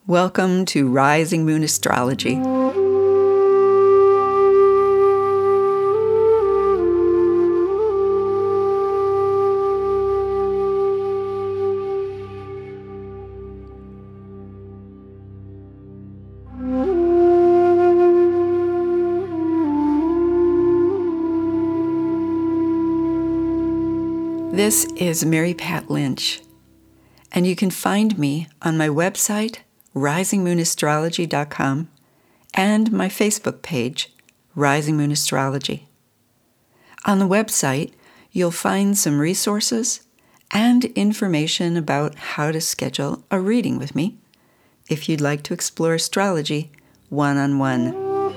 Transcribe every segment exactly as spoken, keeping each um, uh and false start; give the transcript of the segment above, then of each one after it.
Welcome to Rising Moon Astrology. This is Mary Pat Lynch, and you can find me on my website, rising moon astrology dot com, and my Facebook page, Rising Moon Astrology. On the website, you'll find some resources and information about how to schedule a reading with me if you'd like to explore astrology one-on-one.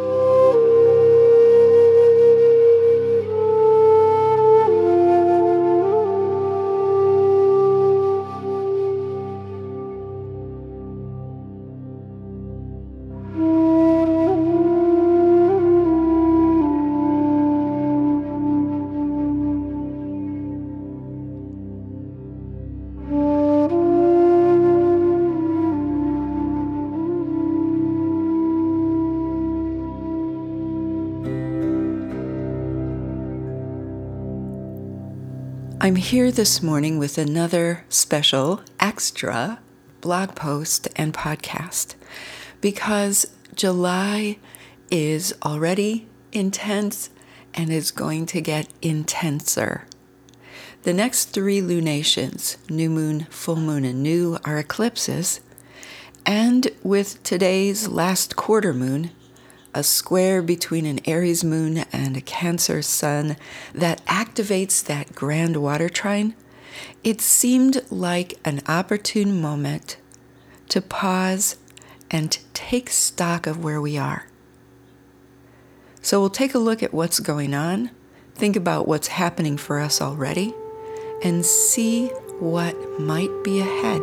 I'm here this morning with another special, extra blog post and podcast because July is already intense and is going to get intenser. The next three lunations, new moon, full moon, and new, are eclipses, and with today's last quarter moon, a square between an Aries moon and a Cancer sun that activates that grand water trine, it seemed like an opportune moment to pause and take stock of where we are. So we'll take a look at what's going on, think about what's happening for us already, and see what might be ahead.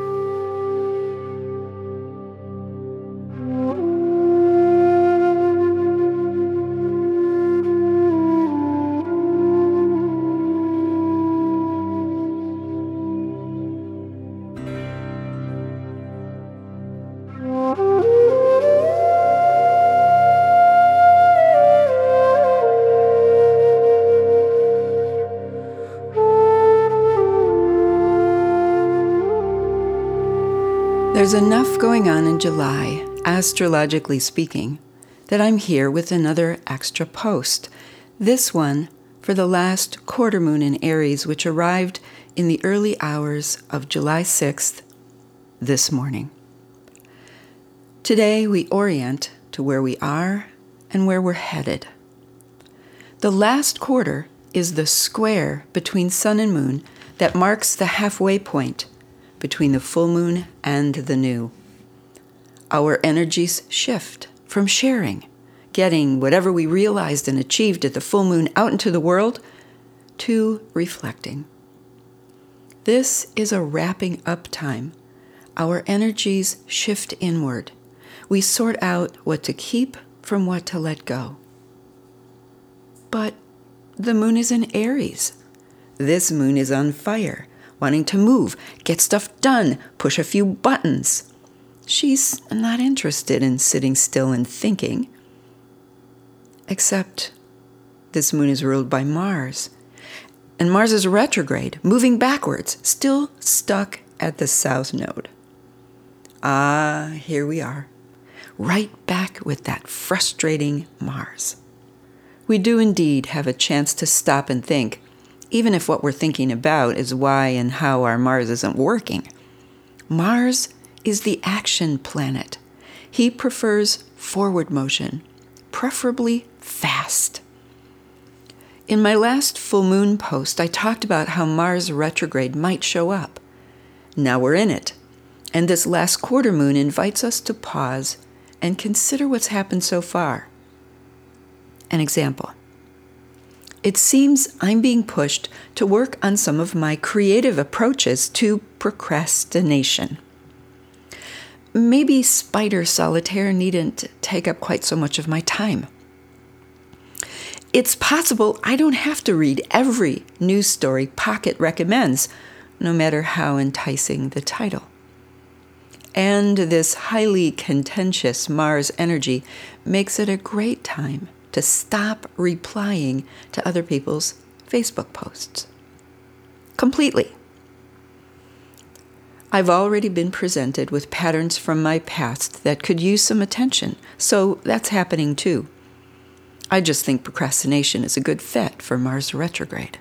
There's enough going on in July, astrologically speaking, that I'm here with another extra post. This one for the last quarter moon in Aries, which arrived in the early hours of July sixth, this morning. Today we orient to where we are and where we're headed. The last quarter is the square between sun and moon that marks the halfway point between the full moon and the new. Our energies shift from sharing, getting whatever we realized and achieved at the full moon out into the world, to reflecting. This is a wrapping up time. Our energies shift inward. We sort out what to keep from what to let go. But the moon is in Aries. This moon is on fire, wanting to move, get stuff done, push a few buttons. She's not interested in sitting still and thinking. Except this moon is ruled by Mars. And Mars is retrograde, moving backwards, still stuck at the south node. Ah, here we are, right back with that frustrating Mars. We do indeed have a chance to stop and think, even if what we're thinking about is why and how our Mars isn't working. Mars is the action planet. He prefers forward motion, preferably fast. In my last full moon post, I talked about how Mars retrograde might show up. Now we're in it, and this last quarter moon invites us to pause and consider what's happened so far. An example. It seems I'm being pushed to work on some of my creative approaches to procrastination. Maybe spider solitaire needn't take up quite so much of my time. It's possible I don't have to read every news story Pocket recommends, no matter how enticing the title. And this highly contentious Mars energy makes it a great time to stop replying to other people's Facebook posts. Completely. I've already been presented with patterns from my past that could use some attention, so that's happening too. I just think procrastination is a good fit for Mars retrograde.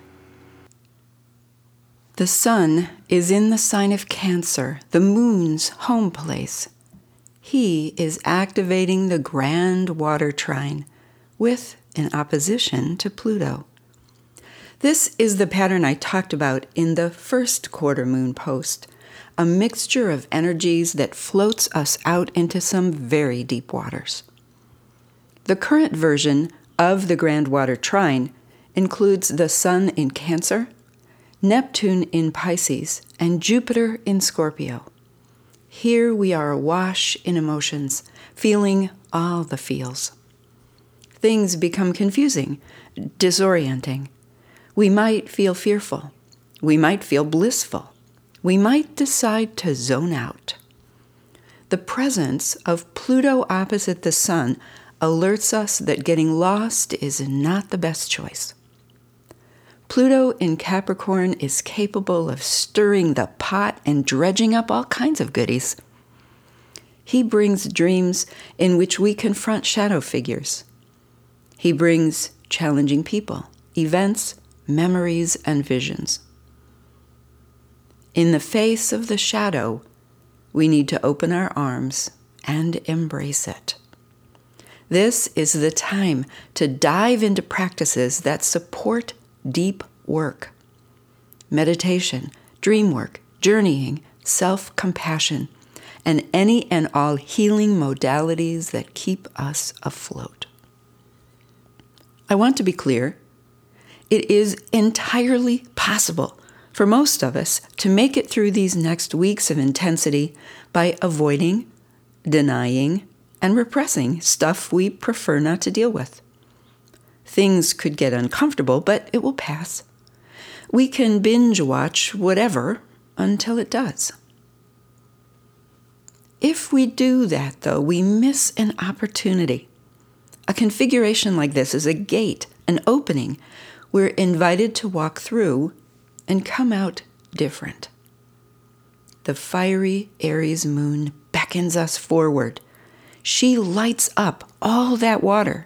The sun is in the sign of Cancer, the moon's home place. He is activating the grand water trine with an opposition to Pluto. This is the pattern I talked about in the first quarter moon post, a mixture of energies that floats us out into some very deep waters. The current version of the grand water trine includes the sun in Cancer, Neptune in Pisces, and Jupiter in Scorpio. Here we are awash in emotions, feeling all the feels. Things become confusing, disorienting. We might feel fearful. We might feel blissful. We might decide to zone out. The presence of Pluto opposite the sun alerts us that getting lost is not the best choice. Pluto in Capricorn is capable of stirring the pot and dredging up all kinds of goodies. He brings dreams in which we confront shadow figures. He brings challenging people, events, memories, and visions. In the face of the shadow, we need to open our arms and embrace it. This is the time to dive into practices that support deep work. Meditation, dream work, journeying, self-compassion, and any and all healing modalities that keep us afloat. I want to be clear. It is entirely possible for most of us to make it through these next weeks of intensity by avoiding, denying, and repressing stuff we prefer not to deal with. Things could get uncomfortable, but it will pass. We can binge watch whatever until it does. If we do that, though, we miss an opportunity. A configuration like this is a gate, an opening. We're invited to walk through and come out different. The fiery Aries moon beckons us forward. She lights up all that water.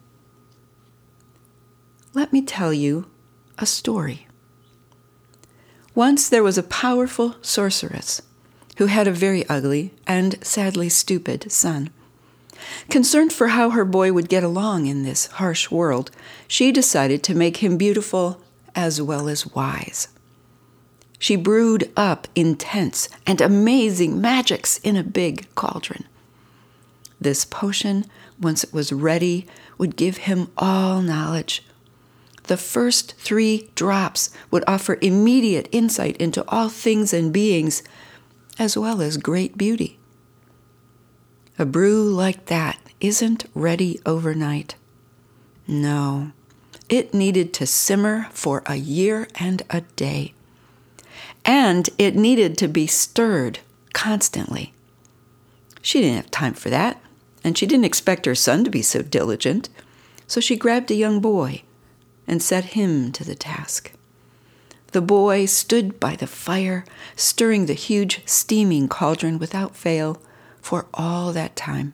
Let me tell you a story. Once there was a powerful sorceress who had a very ugly and sadly stupid son. Concerned for how her boy would get along in this harsh world, she decided to make him beautiful as well as wise. She brewed up intense and amazing magics in a big cauldron. This potion, once it was ready, would give him all knowledge. The first three drops would offer immediate insight into all things and beings, as well as great beauty. A brew like that isn't ready overnight. No, it needed to simmer for a year and a day. And it needed to be stirred constantly. She didn't have time for that, and she didn't expect her son to be so diligent, so she grabbed a young boy and set him to the task. The boy stood by the fire, stirring the huge steaming cauldron without fail for all that time.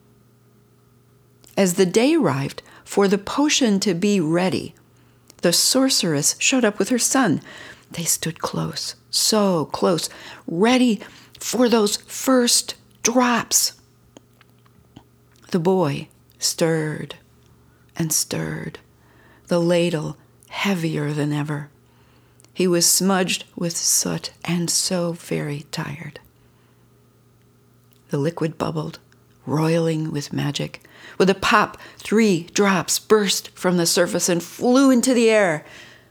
As the day arrived for the potion to be ready, the sorceress showed up with her son. They stood close, so close, ready for those first drops. The boy stirred and stirred, the ladle heavier than ever. He was smudged with soot and so very tired. The liquid bubbled, roiling with magic. With a pop, three drops burst from the surface and flew into the air.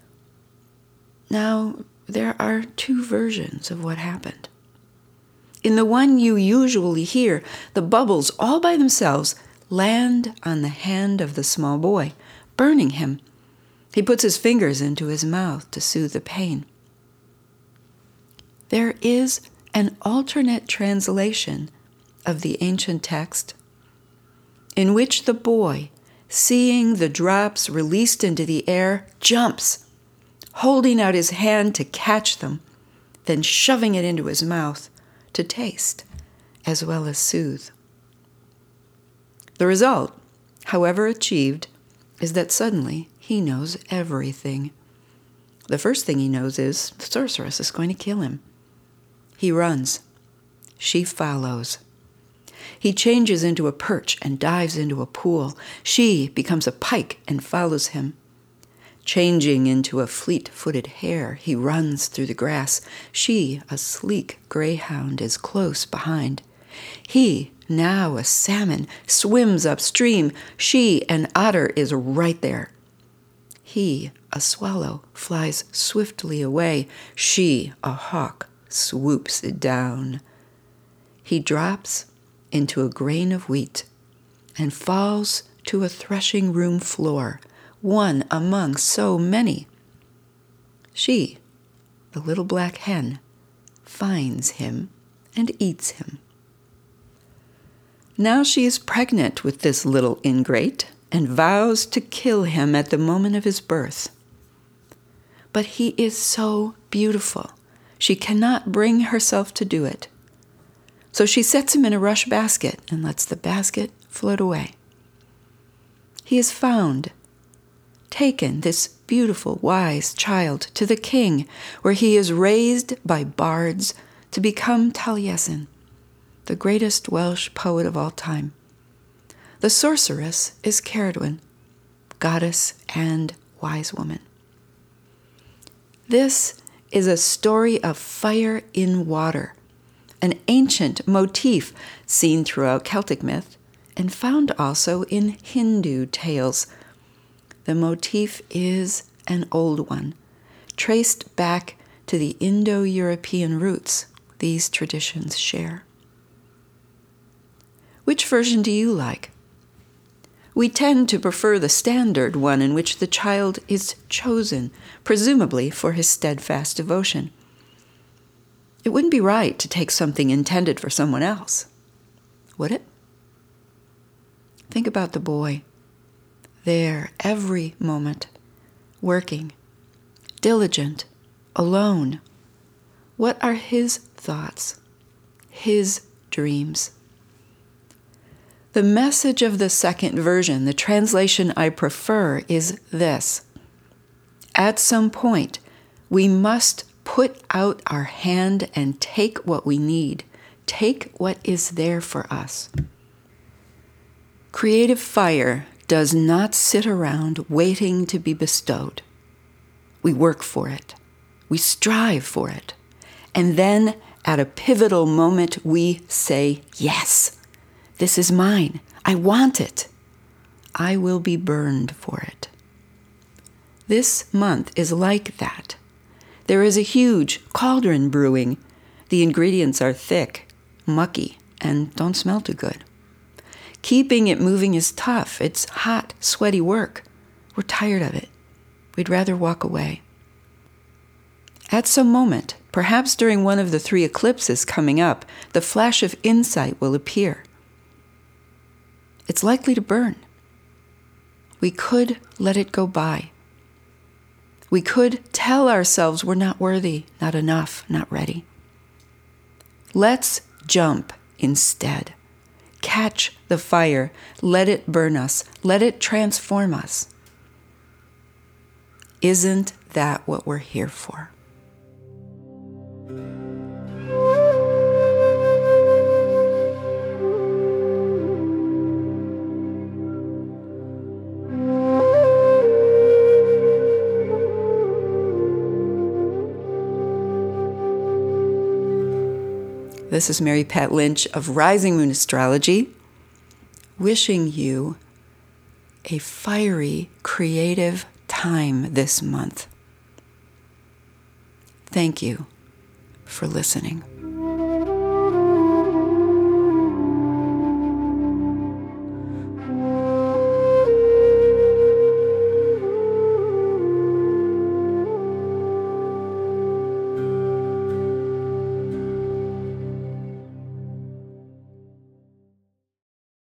Now, there are two versions of what happened. In the one you usually hear, the bubbles all by themselves land on the hand of the small boy, burning him. He puts his fingers into his mouth to soothe the pain. There is an alternate translation of the ancient text in which the boy, seeing the drops released into the air, jumps, holding out his hand to catch them, then shoving it into his mouth to taste as well as soothe. The result, however achieved, is that suddenly he knows everything. The first thing he knows is the sorceress is going to kill him. He runs. She follows. He changes into a perch and dives into a pool. She becomes a pike and follows him. Changing into a fleet-footed hare, he runs through the grass. She, a sleek greyhound, is close behind. He, now a salmon, swims upstream. She, an otter, is right there. He, a swallow, flies swiftly away. She, a hawk, swoops down. He drops into a grain of wheat and falls to a threshing room floor, one among so many. She, the little black hen, finds him and eats him. Now she is pregnant with this little ingrate and vows to kill him at the moment of his birth. But he is so beautiful, she cannot bring herself to do it. So she sets him in a rush basket and lets the basket float away. He is found, taken, this beautiful, wise child, to the king, where he is raised by bards to become Taliesin, the greatest Welsh poet of all time. The sorceress is Ceridwen, goddess and wise woman. This is a story of fire in water, an ancient motif seen throughout Celtic myth and found also in Hindu tales. The motif is an old one, traced back to the Indo-European roots these traditions share. Which version do you like? We tend to prefer the standard one in which the child is chosen, presumably for his steadfast devotion. It wouldn't be right to take something intended for someone else, would it? Think about the boy, there every moment, working, diligent, alone. What are his thoughts, his dreams? The message of the second version, the translation I prefer, is this. At some point, we must put out our hand and take what we need, take what is there for us. Creative fire does not sit around waiting to be bestowed. We work for it. We strive for it. And then, at a pivotal moment, we say, yes. This is mine. I want it. I will be burned for it. This month is like that. There is a huge cauldron brewing. The ingredients are thick, mucky, and don't smell too good. Keeping it moving is tough. It's hot, sweaty work. We're tired of it. We'd rather walk away. At some moment, perhaps during one of the three eclipses coming up, the flash of insight will appear. It's likely to burn. We could let it go by. We could tell ourselves we're not worthy, not enough, not ready. Let's jump instead. Catch the fire. Let it burn us. Let it transform us. Isn't that what we're here for? This is Mary Pat Lynch of Rising Moon Astrology, wishing you a fiery, creative time this month. Thank you for listening.